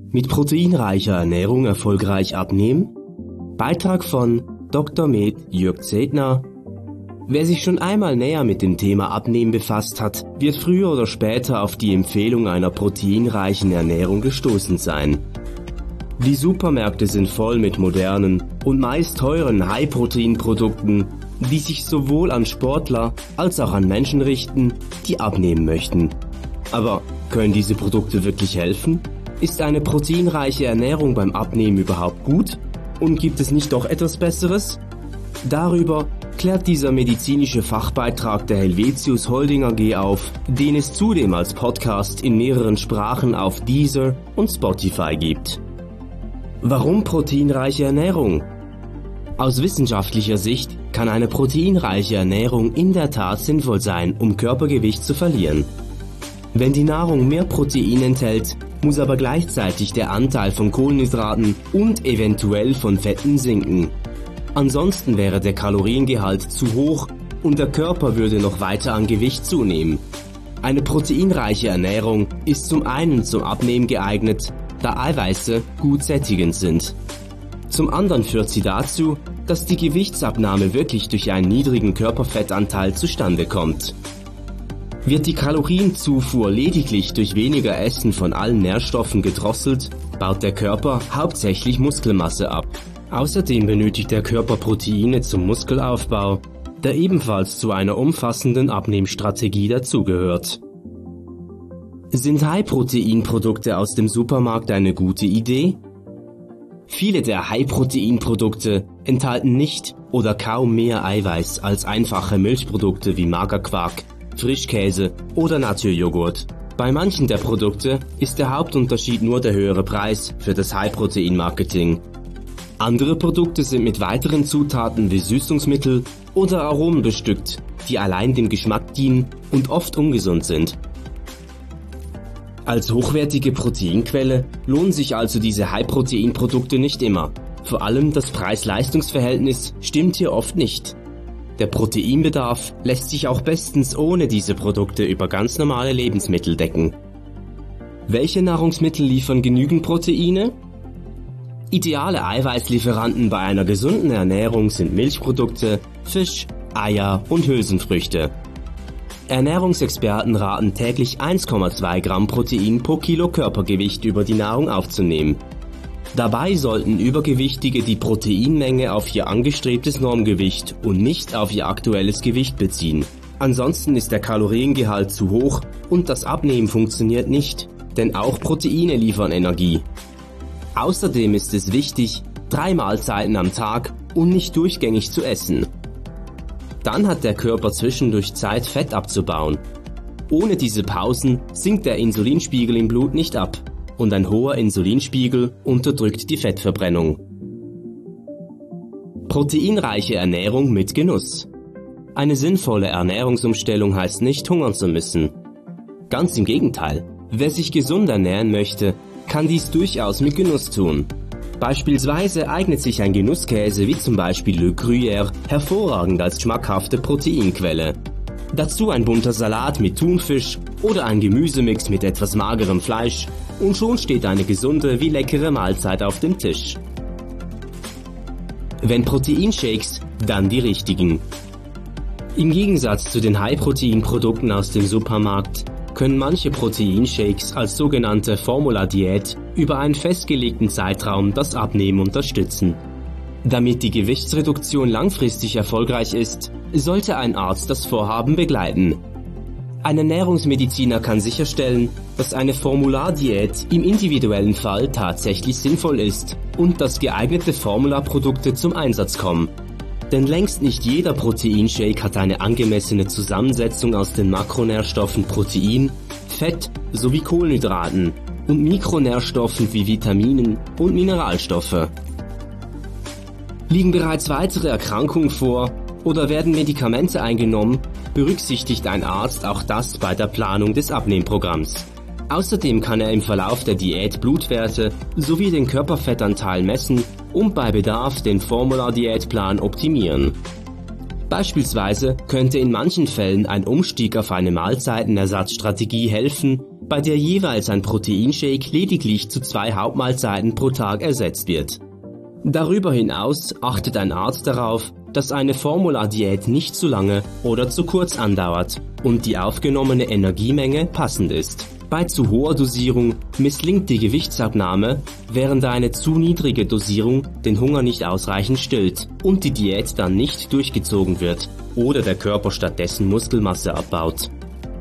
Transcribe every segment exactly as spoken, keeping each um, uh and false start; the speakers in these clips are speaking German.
Mit proteinreicher Ernährung erfolgreich abnehmen? Beitrag von Doktor Med Jörg Zedner. Wer sich schon einmal näher mit dem Thema Abnehmen befasst hat, wird früher oder später auf die Empfehlung einer proteinreichen Ernährung gestoßen sein. Die Supermärkte sind voll mit modernen und meist teuren High-Protein-Produkten, die sich sowohl an Sportler als auch an Menschen richten, die abnehmen möchten. Aber können diese Produkte wirklich helfen? Ist eine proteinreiche Ernährung beim Abnehmen überhaupt gut? Und gibt es nicht doch etwas Besseres? Darüber klärt dieser medizinische Fachbeitrag der Helvetius Holding A G auf, den es zudem als Podcast in mehreren Sprachen auf Deezer und Spotify gibt. Warum proteinreiche Ernährung? Aus wissenschaftlicher Sicht kann eine proteinreiche Ernährung in der Tat sinnvoll sein, um Körpergewicht zu verlieren. Wenn die Nahrung mehr Protein enthält, muss aber gleichzeitig der Anteil von Kohlenhydraten und eventuell von Fetten sinken. Ansonsten wäre der Kaloriengehalt zu hoch und der Körper würde noch weiter an Gewicht zunehmen. Eine proteinreiche Ernährung ist zum einen zum Abnehmen geeignet, da Eiweiße gut sättigend sind. Zum anderen führt sie dazu, dass die Gewichtsabnahme wirklich durch einen niedrigen Körperfettanteil zustande kommt. Wird die Kalorienzufuhr lediglich durch weniger Essen von allen Nährstoffen gedrosselt, baut der Körper hauptsächlich Muskelmasse ab. Außerdem benötigt der Körper Proteine zum Muskelaufbau, der ebenfalls zu einer umfassenden Abnehmstrategie dazugehört. Sind High-Protein-Produkte aus dem Supermarkt eine gute Idee? Viele der High-Protein-Produkte enthalten nicht oder kaum mehr Eiweiß als einfache Milchprodukte wie Magerquark, Frischkäse oder Naturjoghurt. Bei manchen der Produkte ist der Hauptunterschied nur der höhere Preis für das High-Protein-Marketing. Andere Produkte sind mit weiteren Zutaten wie Süßungsmittel oder Aromen bestückt, die allein dem Geschmack dienen und oft ungesund sind. Als hochwertige Proteinquelle lohnen sich also diese High-Protein-Produkte nicht immer. Vor allem das Preis-Leistungs-Verhältnis stimmt hier oft nicht. Der Proteinbedarf lässt sich auch bestens ohne diese Produkte über ganz normale Lebensmittel decken. Welche Nahrungsmittel liefern genügend Proteine? Ideale Eiweißlieferanten bei einer gesunden Ernährung sind Milchprodukte, Fisch, Eier und Hülsenfrüchte. Ernährungsexperten raten täglich eins Komma zwei Gramm Protein pro Kilo Körpergewicht über die Nahrung aufzunehmen. Dabei sollten Übergewichtige die Proteinmenge auf ihr angestrebtes Normgewicht und nicht auf ihr aktuelles Gewicht beziehen. Ansonsten ist der Kaloriengehalt zu hoch und das Abnehmen funktioniert nicht, denn auch Proteine liefern Energie. Außerdem ist es wichtig, drei Mahlzeiten am Tag und nicht durchgängig zu essen. Dann hat der Körper zwischendurch Zeit, Fett abzubauen. Ohne diese Pausen sinkt der Insulinspiegel im Blut nicht ab. Und ein hoher Insulinspiegel unterdrückt die Fettverbrennung. Proteinreiche Ernährung mit Genuss. Eine sinnvolle Ernährungsumstellung heißt nicht, hungern zu müssen. Ganz im Gegenteil. Wer sich gesund ernähren möchte, kann dies durchaus mit Genuss tun. Beispielsweise eignet sich ein Genusskäse wie zum Beispiel Le Gruyère hervorragend als schmackhafte Proteinquelle. Dazu ein bunter Salat mit Thunfisch oder ein Gemüsemix mit etwas magerem Fleisch und schon steht eine gesunde wie leckere Mahlzeit auf dem Tisch. Wenn Proteinshakes, dann die richtigen. Im Gegensatz zu den High-Protein-Produkten aus dem Supermarkt können manche Proteinshakes als sogenannte Formula-Diät über einen festgelegten Zeitraum das Abnehmen unterstützen. Damit die Gewichtsreduktion langfristig erfolgreich ist, sollte ein Arzt das Vorhaben begleiten. Ein Ernährungsmediziner kann sicherstellen, dass eine Formulardiät im individuellen Fall tatsächlich sinnvoll ist und dass geeignete Formularprodukte zum Einsatz kommen. Denn längst nicht jeder Proteinshake hat eine angemessene Zusammensetzung aus den Makronährstoffen Protein, Fett sowie Kohlenhydraten und Mikronährstoffen wie Vitaminen und Mineralstoffe. Liegen bereits weitere Erkrankungen vor oder werden Medikamente eingenommen, berücksichtigt ein Arzt auch das bei der Planung des Abnehmprogramms. Außerdem kann er im Verlauf der Diät Blutwerte sowie den Körperfettanteil messen und bei Bedarf den Formula-Diätplan optimieren. Beispielsweise könnte in manchen Fällen ein Umstieg auf eine Mahlzeitenersatzstrategie helfen, bei der jeweils ein Proteinshake lediglich zu zwei Hauptmahlzeiten pro Tag ersetzt wird. Darüber hinaus achtet ein Arzt darauf, dass eine Formula-Diät nicht zu lange oder zu kurz andauert und die aufgenommene Energiemenge passend ist. Bei zu hoher Dosierung misslingt die Gewichtsabnahme, während eine zu niedrige Dosierung den Hunger nicht ausreichend stillt und die Diät dann nicht durchgezogen wird oder der Körper stattdessen Muskelmasse abbaut.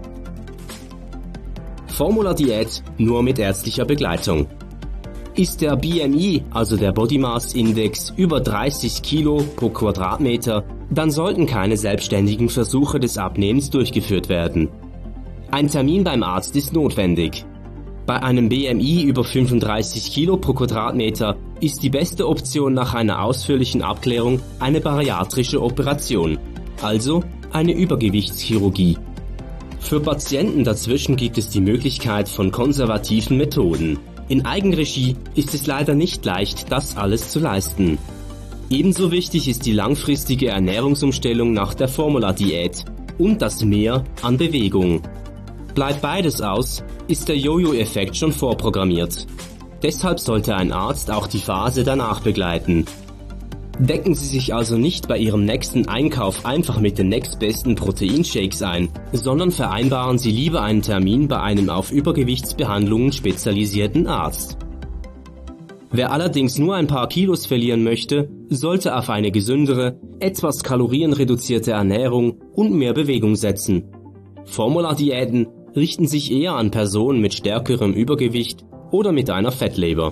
Formula-Diät nur mit ärztlicher Begleitung. Ist der B M I, also der Body Mass Index, über dreißig Kilo pro Quadratmeter, dann sollten keine selbstständigen Versuche des Abnehmens durchgeführt werden. Ein Termin beim Arzt ist notwendig. Bei einem B M I über fünfunddreißig Kilo pro Quadratmeter ist die beste Option nach einer ausführlichen Abklärung eine bariatrische Operation, also eine Übergewichtschirurgie. Für Patienten dazwischen gibt es die Möglichkeit von konservativen Methoden. In Eigenregie ist es leider nicht leicht, das alles zu leisten. Ebenso wichtig ist die langfristige Ernährungsumstellung nach der Formula-Diät und das Mehr an Bewegung. Bleibt beides aus, ist der Jojo-Effekt schon vorprogrammiert. Deshalb sollte ein Arzt auch die Phase danach begleiten. Decken Sie sich also nicht bei Ihrem nächsten Einkauf einfach mit den nächstbesten Proteinshakes ein, sondern vereinbaren Sie lieber einen Termin bei einem auf Übergewichtsbehandlungen spezialisierten Arzt. Wer allerdings nur ein paar Kilos verlieren möchte, sollte auf eine gesündere, etwas kalorienreduzierte Ernährung und mehr Bewegung setzen. Formula-Diäten richten sich eher an Personen mit stärkerem Übergewicht oder mit einer Fettleber.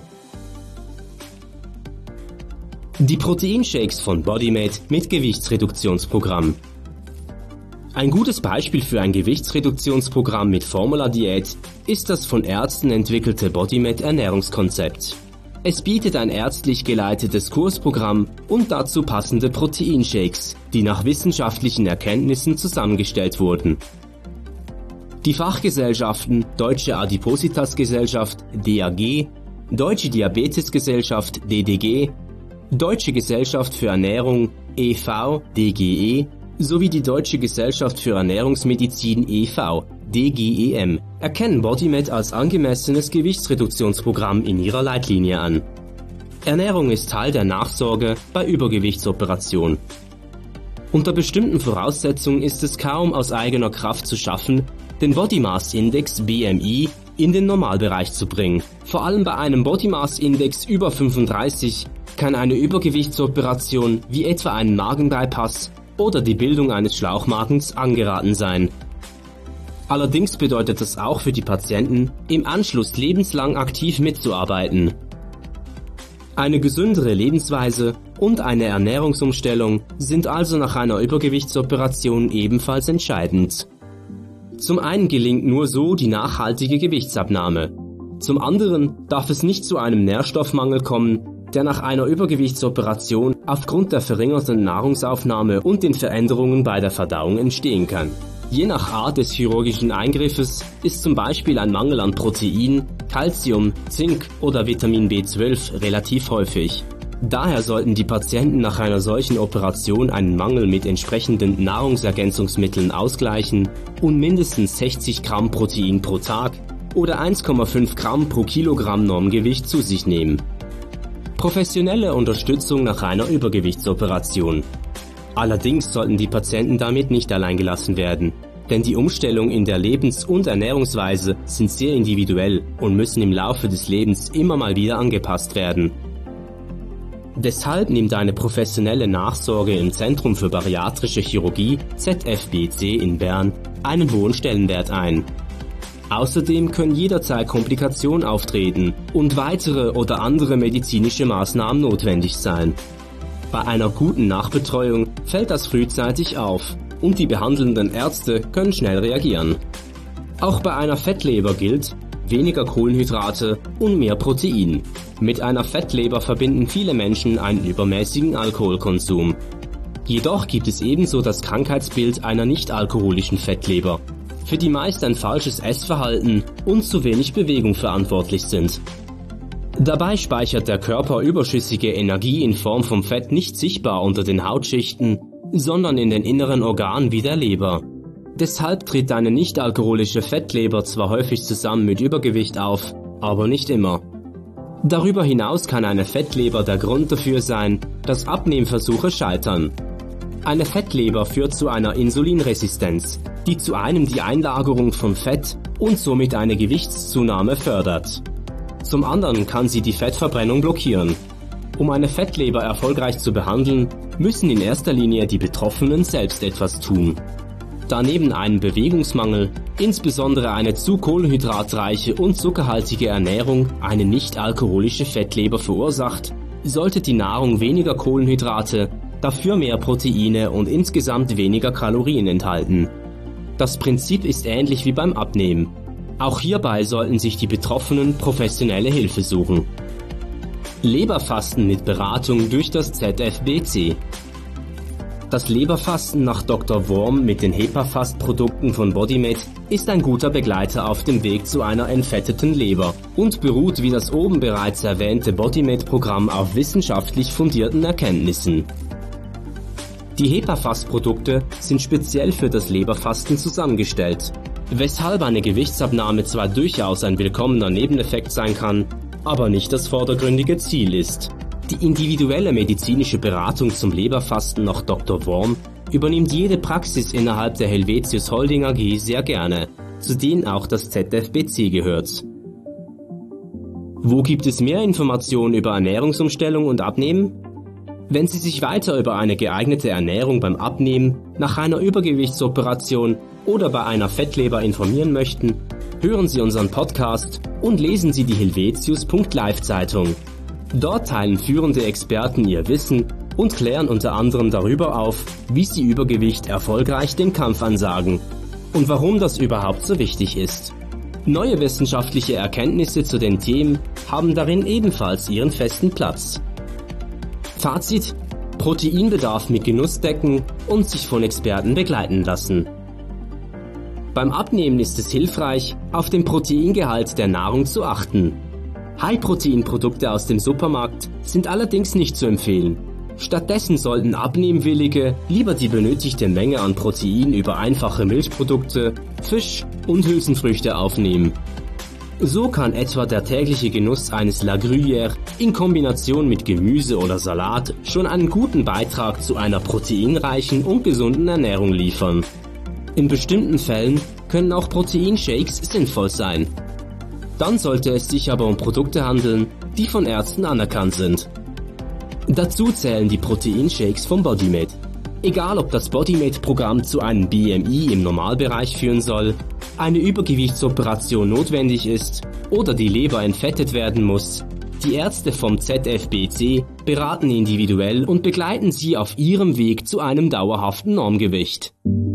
Die Proteinshakes von Bodymate mit Gewichtsreduktionsprogramm. Ein gutes Beispiel für ein Gewichtsreduktionsprogramm mit Formula-Diät ist das von Ärzten entwickelte Bodymate Ernährungskonzept. Es bietet ein ärztlich geleitetes Kursprogramm und dazu passende Proteinshakes, die nach wissenschaftlichen Erkenntnissen zusammengestellt wurden. Die Fachgesellschaften Deutsche Adipositas-Gesellschaft D A G, Deutsche Diabetesgesellschaft D D G, Deutsche Gesellschaft für Ernährung e V D G E sowie die Deutsche Gesellschaft für Ernährungsmedizin e V D G E M erkennen Bodymate als angemessenes Gewichtsreduktionsprogramm in ihrer Leitlinie an. Ernährung ist Teil der Nachsorge bei Übergewichtsoperation. Unter bestimmten Voraussetzungen ist es kaum aus eigener Kraft zu schaffen, den Body Mass Index B M I in den Normalbereich zu bringen. Vor allem bei einem Body Mass Index über fünfunddreißig kann eine Übergewichtsoperation wie etwa ein Magenbypass oder die Bildung eines Schlauchmagens angeraten sein. Allerdings bedeutet das auch für die Patienten, im Anschluss lebenslang aktiv mitzuarbeiten. Eine gesündere Lebensweise und eine Ernährungsumstellung sind also nach einer Übergewichtsoperation ebenfalls entscheidend. Zum einen gelingt nur so die nachhaltige Gewichtsabnahme. Zum anderen darf es nicht zu einem Nährstoffmangel kommen, der nach einer Übergewichtsoperation aufgrund der verringerten Nahrungsaufnahme und den Veränderungen bei der Verdauung entstehen kann. Je nach Art des chirurgischen Eingriffes ist zum Beispiel ein Mangel an Protein, Calcium, Zink oder Vitamin B zwölf relativ häufig. Daher sollten die Patienten nach einer solchen Operation einen Mangel mit entsprechenden Nahrungsergänzungsmitteln ausgleichen und mindestens sechzig Gramm Protein pro Tag oder eins Komma fünf Gramm pro Kilogramm Normgewicht zu sich nehmen. Professionelle Unterstützung nach einer Übergewichtsoperation. Allerdings sollten die Patienten damit nicht allein gelassen werden, denn die Umstellung in der Lebens- und Ernährungsweise sind sehr individuell und müssen im Laufe des Lebens immer mal wieder angepasst werden. Deshalb nimmt eine professionelle Nachsorge im Zentrum für Bariatrische Chirurgie Z F B C in Bern einen hohen Stellenwert ein. Außerdem können jederzeit Komplikationen auftreten und weitere oder andere medizinische Maßnahmen notwendig sein. Bei einer guten Nachbetreuung fällt das frühzeitig auf und die behandelnden Ärzte können schnell reagieren. Auch bei einer Fettleber gilt: weniger Kohlenhydrate und mehr Protein. Mit einer Fettleber verbinden viele Menschen einen übermäßigen Alkoholkonsum. Jedoch gibt es ebenso das Krankheitsbild einer nicht-alkoholischen Fettleber, für die meist ein falsches Essverhalten und zu wenig Bewegung verantwortlich sind. Dabei speichert der Körper überschüssige Energie in Form von Fett nicht sichtbar unter den Hautschichten, sondern in den inneren Organen wie der Leber. Deshalb tritt eine nicht-alkoholische Fettleber zwar häufig zusammen mit Übergewicht auf, aber nicht immer. Darüber hinaus kann eine Fettleber der Grund dafür sein, dass Abnehmversuche scheitern. Eine Fettleber führt zu einer Insulinresistenz, die zu einem die Einlagerung von Fett und somit eine Gewichtszunahme fördert. Zum anderen kann sie die Fettverbrennung blockieren. Um eine Fettleber erfolgreich zu behandeln, müssen in erster Linie die Betroffenen selbst etwas tun. Da neben einem Bewegungsmangel insbesondere eine zu kohlenhydratreiche und zuckerhaltige Ernährung eine nicht-alkoholische Fettleber verursacht, sollte die Nahrung weniger Kohlenhydrate, dafür mehr Proteine und insgesamt weniger Kalorien enthalten. Das Prinzip ist ähnlich wie beim Abnehmen. Auch hierbei sollten sich die Betroffenen professionelle Hilfe suchen. Leberfasten mit Beratung durch das Z F B C. Das Leberfasten nach Doktor Worm mit den HEPA-Fast-Produkten von Bodymed ist ein guter Begleiter auf dem Weg zu einer entfetteten Leber und beruht wie das oben bereits erwähnte Bodymed-Programm auf wissenschaftlich fundierten Erkenntnissen. Die HEPA-Fast-Produkte sind speziell für das Leberfasten zusammengestellt, weshalb eine Gewichtsabnahme zwar durchaus ein willkommener Nebeneffekt sein kann, aber nicht das vordergründige Ziel ist. Die individuelle medizinische Beratung zum Leberfasten nach Doktor Worm übernimmt jede Praxis innerhalb der Helvetius Holding A G sehr gerne, zu denen auch das Z F B C gehört. Wo gibt es mehr Informationen über Ernährungsumstellung und Abnehmen? Wenn Sie sich weiter über eine geeignete Ernährung beim Abnehmen, nach einer Übergewichtsoperation oder bei einer Fettleber informieren möchten, hören Sie unseren Podcast und lesen Sie die Helvetius Punkt live Zeitung. Dort teilen führende Experten ihr Wissen und klären unter anderem darüber auf, wie sie Übergewicht erfolgreich den Kampf ansagen und warum das überhaupt so wichtig ist. Neue wissenschaftliche Erkenntnisse zu den Themen haben darin ebenfalls ihren festen Platz. Fazit: Proteinbedarf mit Genuss decken und sich von Experten begleiten lassen. Beim Abnehmen ist es hilfreich, auf den Proteingehalt der Nahrung zu achten. High-Protein-Produkte aus dem Supermarkt sind allerdings nicht zu empfehlen. Stattdessen sollten Abnehmwillige lieber die benötigte Menge an Protein über einfache Milchprodukte, Fisch und Hülsenfrüchte aufnehmen. So kann etwa der tägliche Genuss eines La Gruyère in Kombination mit Gemüse oder Salat schon einen guten Beitrag zu einer proteinreichen und gesunden Ernährung liefern. In bestimmten Fällen können auch Proteinshakes sinnvoll sein. Dann sollte es sich aber um Produkte handeln, die von Ärzten anerkannt sind. Dazu zählen die Proteinshakes von Bodymed. Egal ob das Bodymed-Programm zu einem B M I im Normalbereich führen soll, eine Übergewichtsoperation notwendig ist oder die Leber entfettet werden muss, die Ärzte vom Z F B C beraten individuell und begleiten Sie auf Ihrem Weg zu einem dauerhaften Normgewicht.